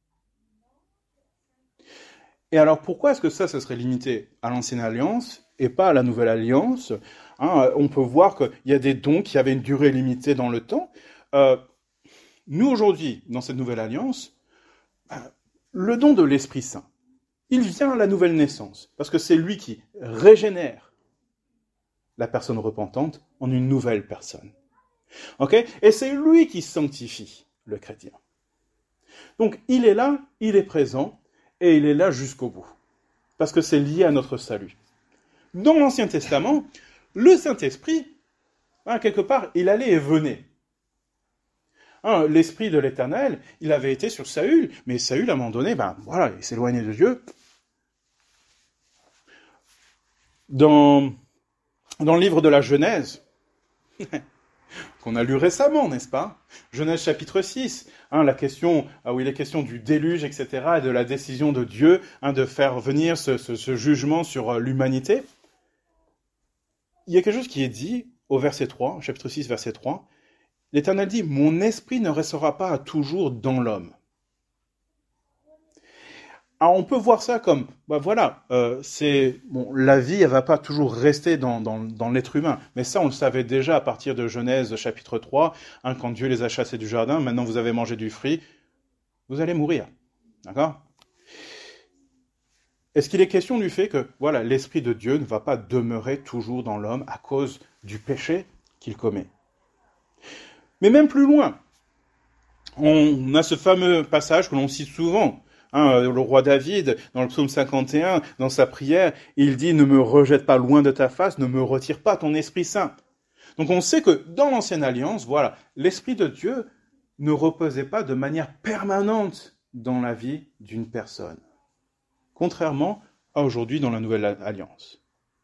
Et alors pourquoi est-ce que ça serait limité à l'Ancienne Alliance et pas à la Nouvelle Alliance ? On peut voir qu'il y a des dons qui avaient une durée limitée dans le temps. Nous, aujourd'hui, dans cette Nouvelle Alliance, le don de l'Esprit Saint, il vient à la nouvelle naissance, parce que c'est lui qui régénère la personne repentante en une nouvelle personne. Okay ? Et c'est lui qui sanctifie le chrétien. Donc, il est là, il est présent, et il est là jusqu'au bout, parce que c'est lié à notre salut. Dans l'Ancien Testament, le Saint-Esprit, quelque part, il allait et venait. L'Esprit de l'Éternel, il avait été sur Saül, mais Saül, à un moment donné, il s'éloignait de Dieu. Dans le livre de la Genèse, qu'on a lu récemment, n'est-ce pas ? Genèse chapitre 6, la question, où il est question du déluge, etc., et de la décision de Dieu de faire venir ce jugement sur l'humanité. Il y a quelque chose qui est dit au verset 3, chapitre 6, verset 3, l'Éternel dit « Mon esprit ne restera pas toujours dans l'homme ». Alors on peut voir ça comme, la vie, elle va pas toujours rester dans l'être humain. Mais ça, on le savait déjà à partir de Genèse chapitre 3, quand Dieu les a chassés du jardin, maintenant vous avez mangé du fruit, vous allez mourir. D'accord ? Est-ce qu'il est question du fait que, l'Esprit de Dieu ne va pas demeurer toujours dans l'homme à cause du péché qu'il commet ? Mais même plus loin, on a ce fameux passage que l'on cite souvent, le roi David, dans le psaume 51, dans sa prière, il dit « Ne me rejette pas loin de ta face, ne me retire pas ton Esprit Saint ». Donc on sait que dans l'Ancienne Alliance, l'Esprit de Dieu ne reposait pas de manière permanente dans la vie d'une personne, contrairement à aujourd'hui dans la Nouvelle Alliance.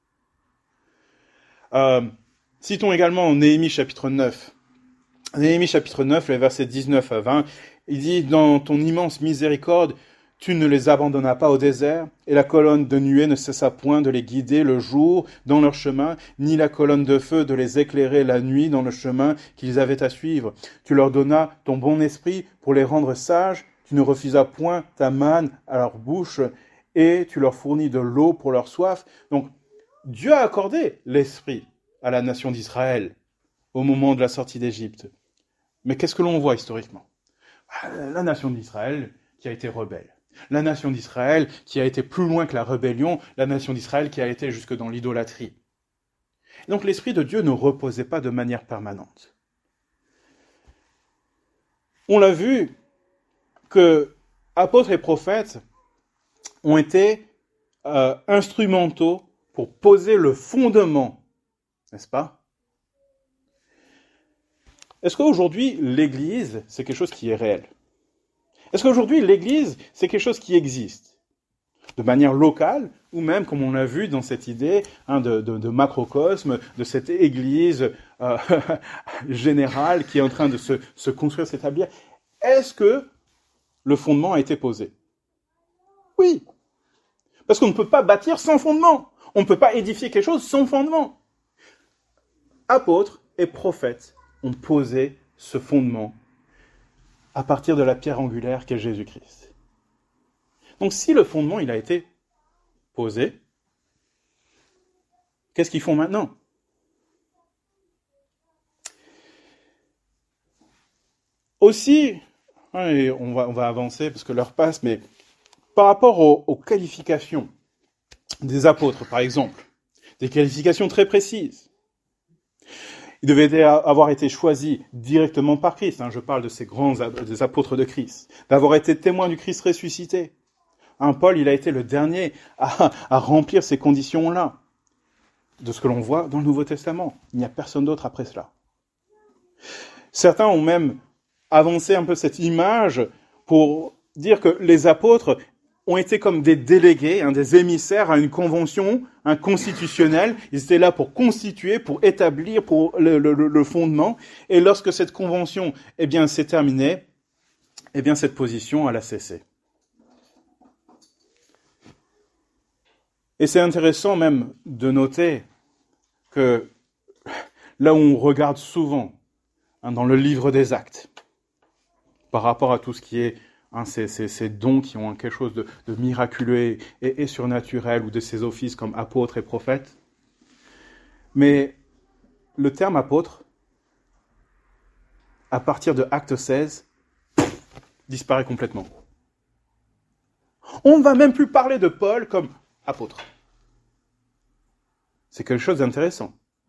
Citons également Néhémie chapitre 9. Néhémie chapitre 9, les versets 19 à 20, il dit « Dans ton immense miséricorde, tu ne les abandonnas pas au désert, et la colonne de nuée ne cessa point de les guider le jour dans leur chemin, ni la colonne de feu de les éclairer la nuit dans le chemin qu'ils avaient à suivre. Tu leur donnas ton bon esprit pour les rendre sages, tu ne refusas point ta manne à leur bouche, et tu leur fournis de l'eau pour leur soif. Donc, Dieu a accordé l'esprit à la nation d'Israël au moment de la sortie d'Égypte. Mais qu'est-ce que l'on voit historiquement ? La nation d'Israël qui a été rebelle. La nation d'Israël qui a été plus loin que la rébellion. La nation d'Israël qui a été jusque dans l'idolâtrie. Donc l'Esprit de Dieu ne reposait pas de manière permanente. On l'a vu que apôtres et prophètes ont été instrumentaux pour poser le fondement, n'est-ce pas ? Est-ce qu'aujourd'hui, l'Église, c'est quelque chose qui est réel ? Est-ce qu'aujourd'hui, l'Église, c'est quelque chose qui existe ? De manière locale, ou même, comme on l'a vu dans cette idée de macrocosme, de cette Église générale qui est en train de se construire, s'établir. Est-ce que le fondement a été posé ? Oui. Parce qu'on ne peut pas bâtir sans fondement. On ne peut pas édifier quelque chose sans fondement. Apôtres et prophètes ont posé ce fondement à partir de la pierre angulaire qu'est Jésus-Christ. Donc si le fondement il a été posé, qu'est-ce qu'ils font maintenant ? Aussi, et on va avancer parce que l'heure passe, mais par rapport aux qualifications des apôtres, par exemple, des qualifications très précises. Ils devaient avoir été choisis directement par Christ. Je parle de ces des apôtres de Christ. D'avoir été témoins du Christ ressuscité. Paul, il a été le dernier à remplir ces conditions-là. De ce que l'on voit dans le Nouveau Testament. Il n'y a personne d'autre après cela. Certains ont même avancé un peu cette image pour dire que les apôtres ont été comme des délégués, des émissaires à une convention constitutionnelle. Ils étaient là pour constituer, pour établir pour le fondement. Et lorsque cette convention s'est terminée, cette position elle a cessé. Et c'est intéressant même de noter que là où on regarde souvent dans le livre des Actes, par rapport à tout ce qui est ces dons qui ont quelque chose de miraculeux et surnaturel, ou de ces offices comme apôtres et prophètes. Mais le terme apôtre, à partir de Acte 16, disparaît complètement. On ne va même plus parler de Paul comme apôtre. C'est quelque chose d'intéressant.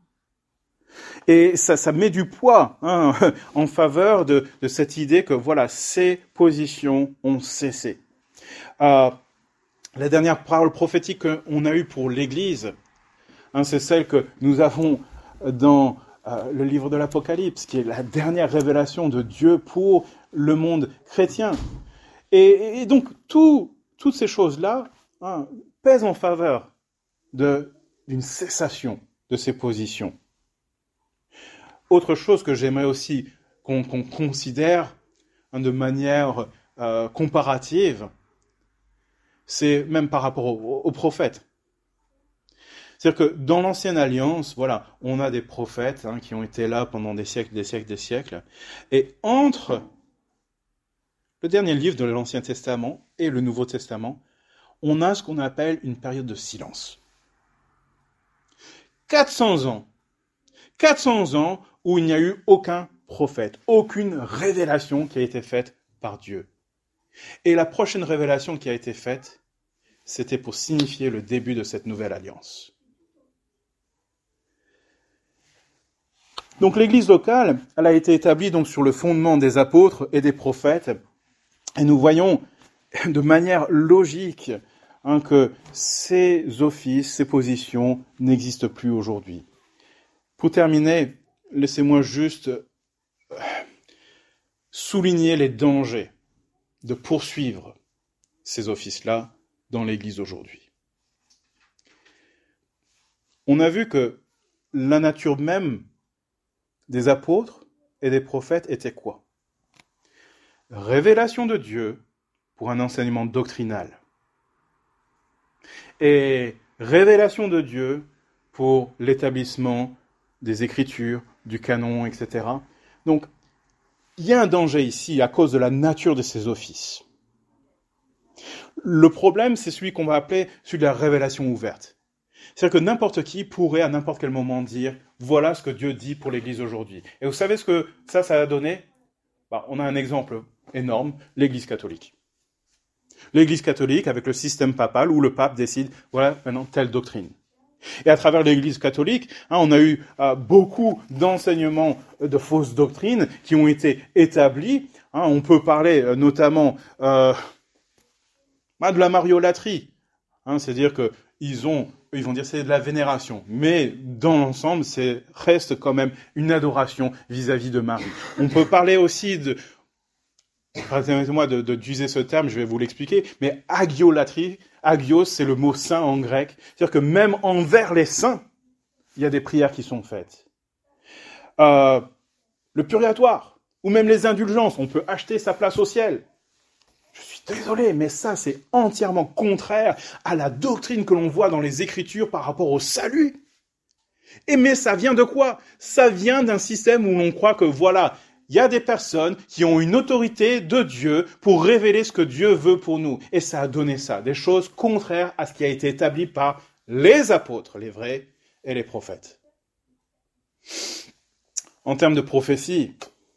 Et ça met du poids en faveur de cette idée que voilà, ces positions ont cessé. La dernière parole prophétique qu'on a eue pour l'Église, c'est celle que nous avons dans le livre de l'Apocalypse, qui est la dernière révélation de Dieu pour le monde chrétien. Et donc, toutes ces choses-là pèsent en faveur d'une cessation de ces positions. Autre chose que j'aimerais aussi qu'on considère de manière comparative, c'est même par rapport aux prophètes. C'est-à-dire que dans l'Ancienne Alliance, voilà, on a des prophètes qui ont été là pendant des siècles, des siècles, des siècles. Et entre le dernier livre de l'Ancien Testament et le Nouveau Testament, on a ce qu'on appelle une période de silence. 400 ans. 400 ans où il n'y a eu aucun prophète, aucune révélation qui a été faite par Dieu. Et la prochaine révélation qui a été faite, c'était pour signifier le début de cette nouvelle alliance. Donc l'Église locale, elle a été établie donc sur le fondement des apôtres et des prophètes. Et nous voyons de manière logique que ces offices, ces positions n'existent plus aujourd'hui. Pour terminer, laissez-moi juste souligner les dangers de poursuivre ces offices-là dans l'Église aujourd'hui. On a vu que la nature même des apôtres et des prophètes était quoi ? Révélation de Dieu pour un enseignement doctrinal. Et révélation de Dieu pour l'établissement des Écritures, du canon, etc. Donc, il y a un danger ici à cause de la nature de ces offices. Le problème, c'est celui qu'on va appeler celui de la révélation ouverte. C'est-à-dire que n'importe qui pourrait à n'importe quel moment dire « Voilà ce que Dieu dit pour l'Église aujourd'hui ». Et vous savez ce que ça a donné ? On a un exemple énorme, l'Église catholique. L'Église catholique avec le système papal où le pape décide « Voilà maintenant telle doctrine ». Et à travers l'Église catholique, on a eu beaucoup d'enseignements de fausses doctrines qui ont été établis. On peut parler notamment de la mariolâtrie. C'est-à-dire qu'ils vont dire c'est de la vénération. Mais dans l'ensemble, reste quand même une adoration vis-à-vis de Marie. On peut parler aussi permettez-moi d'utiliser ce terme, je vais vous l'expliquer, mais agiolatrie, agios, c'est le mot saint en grec. C'est-à-dire que même envers les saints, il y a des prières qui sont faites. Le purgatoire, ou même les indulgences, on peut acheter sa place au ciel. Je suis désolé, mais ça, c'est entièrement contraire à la doctrine que l'on voit dans les Écritures par rapport au salut. Mais ça vient de quoi ? Ça vient d'un système où l'on croit que, voilà, il y a des personnes qui ont une autorité de Dieu pour révéler ce que Dieu veut pour nous. Et ça a donné ça, des choses contraires à ce qui a été établi par les apôtres, les vrais, et les prophètes. En termes de prophétie,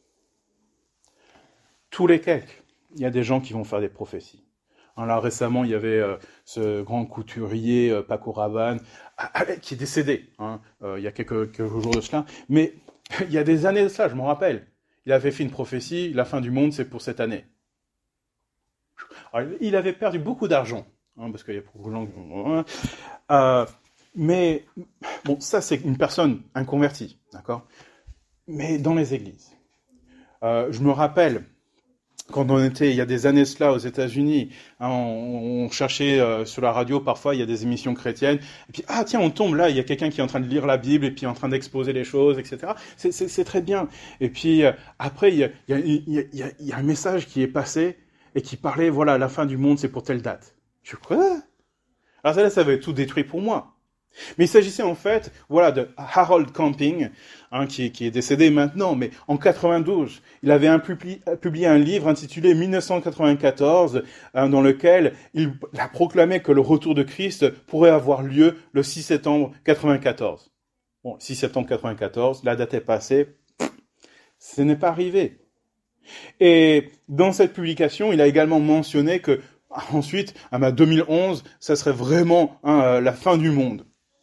tous les quelques, il y a des gens qui vont faire des prophéties. Là, récemment, il y avait ce grand couturier, Paco Rabanne, qui est décédé, il y a quelques jours de cela. Mais il y a des années de ça, je m'en rappelle. Il avait fait une prophétie, la fin du monde, c'est pour cette année. Alors, il avait perdu beaucoup d'argent, parce qu'il y a beaucoup de gens qui... mais, bon, ça, c'est une personne inconvertie, d'accord ? Mais dans les églises. Je me rappelle, quand on était, il y a des années cela, aux États-Unis, on cherchait sur la radio, parfois, il y a des émissions chrétiennes, et puis, tiens, on tombe là, il y a quelqu'un qui est en train de lire la Bible, et puis en train d'exposer les choses, etc. C'est très bien. Et puis, après, il y a un message qui est passé, et qui parlait, voilà, la fin du monde, c'est pour telle date. Je quoi ? Alors ça avait tout détruit pour moi. Mais il s'agissait en fait, voilà, de Harold Camping, qui est décédé maintenant, mais en 92, il avait publié un livre intitulé 1994, dans lequel il a proclamé que le retour de Christ pourrait avoir lieu le 6 septembre 94. Bon, 6 septembre 94, la date est passée, ce n'est pas arrivé. Et dans cette publication, il a également mentionné que ensuite, à 2011, ça serait vraiment la fin du monde.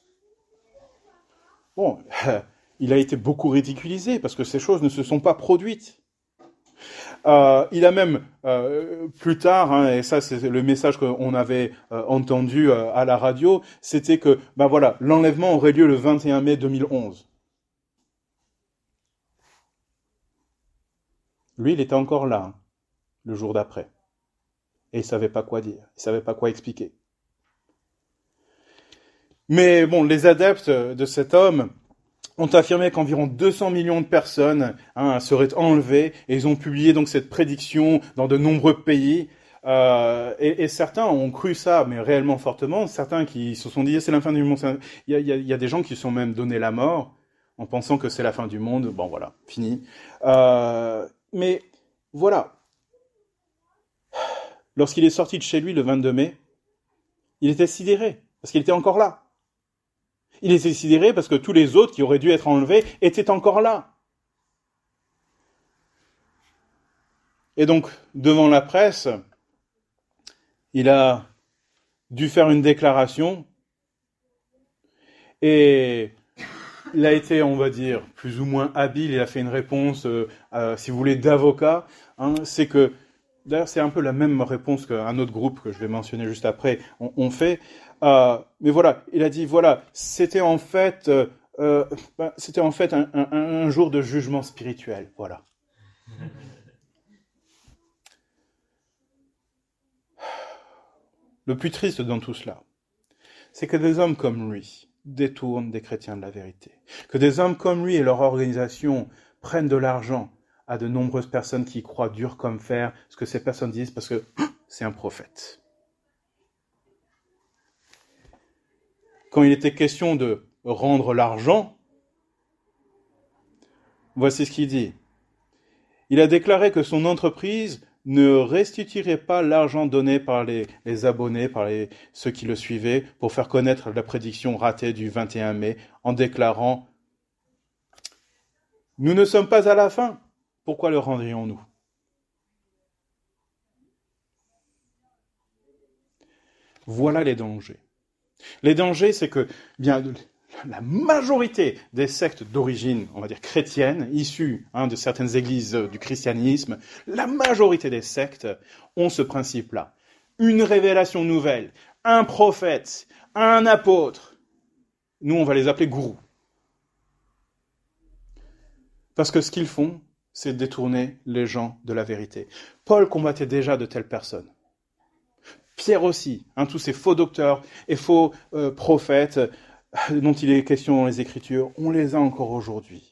Bon, il a été beaucoup ridiculisé parce que ces choses ne se sont pas produites. Il a même, plus tard, et ça c'est le message qu'on avait entendu à la radio, c'était que, voilà, l'enlèvement aurait lieu le 21 mai 2011. Lui, il était encore là, le jour d'après. Et il savait pas quoi dire, il savait pas quoi expliquer. Mais bon, les adeptes de cet homme ont affirmé qu'environ 200 millions de personnes seraient enlevées, et ils ont publié donc cette prédiction dans de nombreux pays. Et certains ont cru ça, mais réellement fortement. Certains qui se sont dit c'est la fin du monde. Il y a des gens qui se sont même donné la mort en pensant que c'est la fin du monde. Bon voilà, fini. Mais voilà. Lorsqu'il est sorti de chez lui le 22 mai, il était sidéré, parce qu'il était encore là. Il était sidéré parce que tous les autres qui auraient dû être enlevés étaient encore là. Et donc, devant la presse, il a dû faire une déclaration et il a été, on va dire, plus ou moins habile. Il a fait une réponse, si vous voulez, d'avocat. C'est que, d'ailleurs, c'est un peu la même réponse qu'un autre groupe que je vais mentionner juste après on fait. Mais voilà, il a dit, voilà, c'était en fait un jour de jugement spirituel, voilà. Le plus triste dans tout cela, c'est que des hommes comme lui détournent des chrétiens de la vérité. Que des hommes comme lui et leur organisation prennent de l'argent à de nombreuses personnes qui croient dur comme fer ce que ces personnes disent parce que c'est un prophète. Quand il était question de rendre l'argent, voici ce qu'il dit. Il a déclaré que son entreprise ne restituerait pas l'argent donné par les abonnés, par ceux qui le suivaient, pour faire connaître la prédiction ratée du 21 mai, en déclarant « Nous ne sommes pas à la fin, pourquoi le rendrions-nous » Voilà les dangers. Les dangers, c'est que bien la majorité des sectes d'origine, on va dire chrétienne, issues de certaines églises du christianisme, la majorité des sectes ont ce principe-là. Une révélation nouvelle, un prophète, un apôtre. Nous, on va les appeler gourous. Parce que ce qu'ils font, c'est détourner les gens de la vérité. Paul combattait déjà de telles personnes. Pierre aussi, tous ces faux docteurs et faux prophètes dont il est question dans les Écritures, on les a encore aujourd'hui.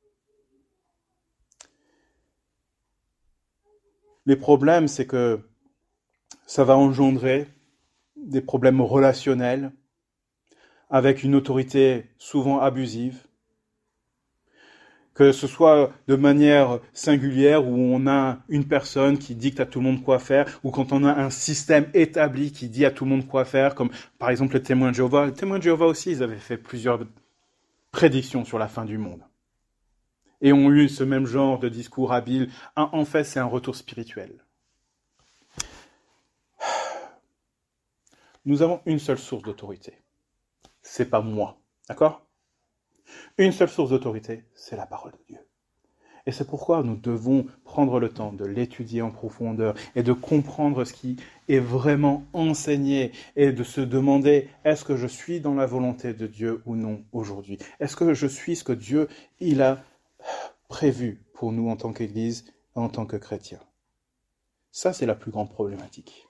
Les problèmes, c'est que ça va engendrer des problèmes relationnels avec une autorité souvent abusive, que ce soit de manière singulière où on a une personne qui dicte à tout le monde quoi faire, ou quand on a un système établi qui dit à tout le monde quoi faire, comme par exemple les témoins de Jéhovah. Les témoins de Jéhovah aussi, ils avaient fait plusieurs prédictions sur la fin du monde. Et ont eu ce même genre de discours habile. En fait, c'est un retour spirituel. Nous avons une seule source d'autorité. C'est pas moi. D'accord ? Une seule source d'autorité, c'est la parole de Dieu. Et c'est pourquoi nous devons prendre le temps de l'étudier en profondeur et de comprendre ce qui est vraiment enseigné et de se demander, est-ce que je suis dans la volonté de Dieu ou non aujourd'hui ? Est-ce que je suis ce que Dieu il a prévu pour nous en tant qu'Église, en tant que chrétiens ? Ça, c'est la plus grande problématique.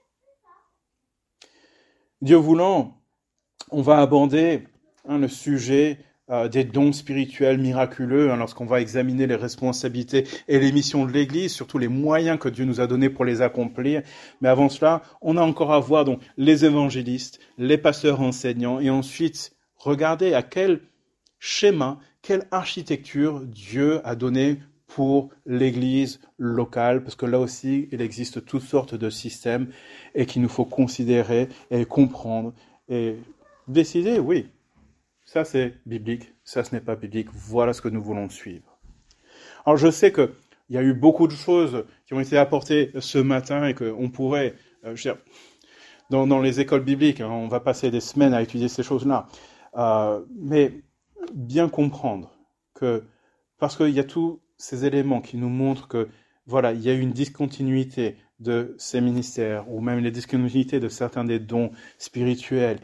Dieu voulant, on va aborder le sujet des dons spirituels miraculeux, lorsqu'on va examiner les responsabilités et les missions de l'Église, surtout les moyens que Dieu nous a donnés pour les accomplir. Mais avant cela, on a encore à voir donc les évangélistes, les pasteurs enseignants, et ensuite regarder à quel schéma, quelle architecture Dieu a donné pour l'Église locale, parce que là aussi, il existe toutes sortes de systèmes et qu'il nous faut considérer et comprendre et décider, oui, ça c'est biblique, ça ce n'est pas biblique, voilà ce que nous voulons suivre. Alors je sais qu'il y a eu beaucoup de choses qui ont été apportées ce matin et qu'on pourrait, dans les écoles bibliques, on va passer des semaines à étudier ces choses-là, mais bien comprendre que, parce qu'il y a tous ces éléments qui nous montrent que, voilà, il y a eu une discontinuité de ces ministères, ou même les discontinuités de certains des dons spirituels,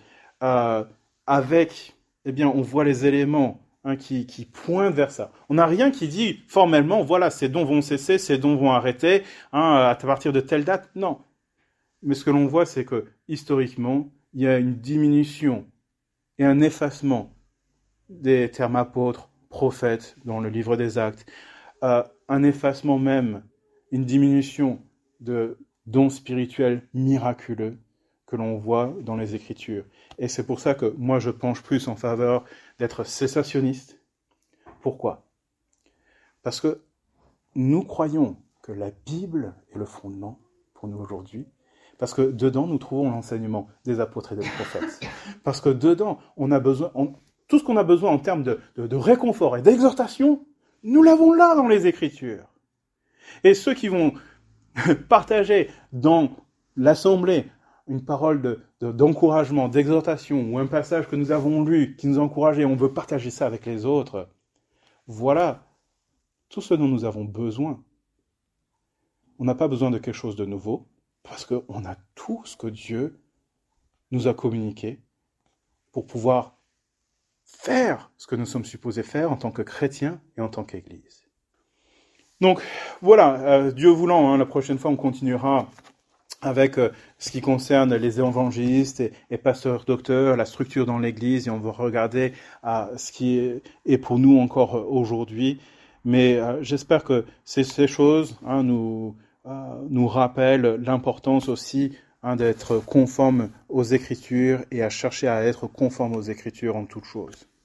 avec, on voit les éléments qui pointent vers ça. On n'a rien qui dit formellement, voilà, ces dons vont cesser, ces dons vont arrêter, à partir de telle date. Non. Mais ce que l'on voit, c'est que, historiquement, il y a une diminution et un effacement des termes apôtres, prophètes, dans le livre des Actes, un effacement même, une diminution de dons spirituels miraculeux que l'on voit dans les Écritures. Et c'est pour ça que moi je penche plus en faveur d'être cessationniste. Pourquoi ? Parce que nous croyons que la Bible est le fondement pour nous aujourd'hui, parce que dedans nous trouvons l'enseignement des apôtres et des prophètes. Parce que dedans on a besoin, tout ce qu'on a besoin en termes de réconfort et d'exhortation, nous l'avons là dans les Écritures. Et ceux qui vont partager dans l'assemblée une parole d'encouragement, d'exhortation, ou un passage que nous avons lu, qui nous a encouragés, on veut partager ça avec les autres, voilà tout ce dont nous avons besoin. On n'a pas besoin de quelque chose de nouveau, parce qu'on a tout ce que Dieu nous a communiqué pour pouvoir faire ce que nous sommes supposés faire en tant que chrétiens et en tant qu'Église. Donc, voilà, Dieu voulant, la prochaine fois, on continuera avec ce qui concerne les évangélistes et pasteurs docteurs, la structure dans l'Église, et on va regarder ce qui est pour nous encore aujourd'hui. Mais j'espère que ces choses nous rappellent l'importance aussi d'être conforme aux Écritures et à chercher à être conforme aux Écritures en toutes choses.